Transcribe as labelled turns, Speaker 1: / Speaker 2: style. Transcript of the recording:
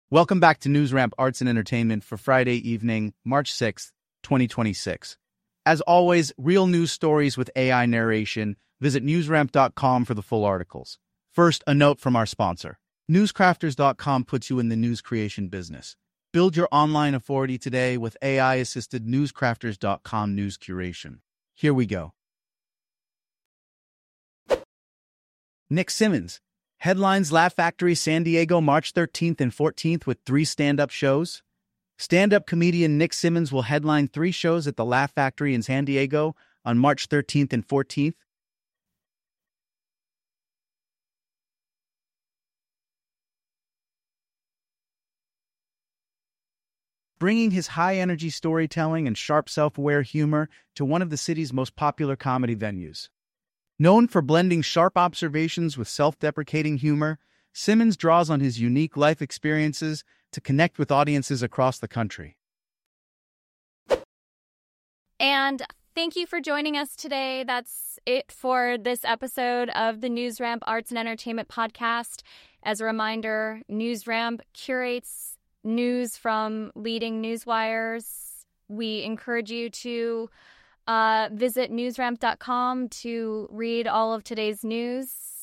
Speaker 1: Welcome back to NewsRamp Arts and Entertainment for Friday evening, March 6th, 2026. As always, real news stories with AI narration. Visit newsramp.com for the full articles. First, a note from our sponsor. Newscrafters.com puts you in the news creation business. Build your online authority today with AI-assisted newscrafters.com news curation. Here we go. Nick Symmonds. Headlines Laugh Factory San Diego March 13th and 14th with 3 stand-up shows. Stand-up comedian Nick Symmonds will headline 3 shows at the Laugh Factory in San Diego on March 13th and 14th. Bringing his high-energy storytelling and sharp self-aware humor to one of the city's most popular comedy venues. Known for blending sharp observations with self-deprecating humor, Symmonds draws on his unique life experiences to connect with audiences across the country.
Speaker 2: And thank you for joining us today. That's it for this episode of the NewsRamp Arts and Entertainment Podcast. As a reminder, NewsRamp curates news from leading newswires. We encourage you to visit newsramp.com to read all of today's news.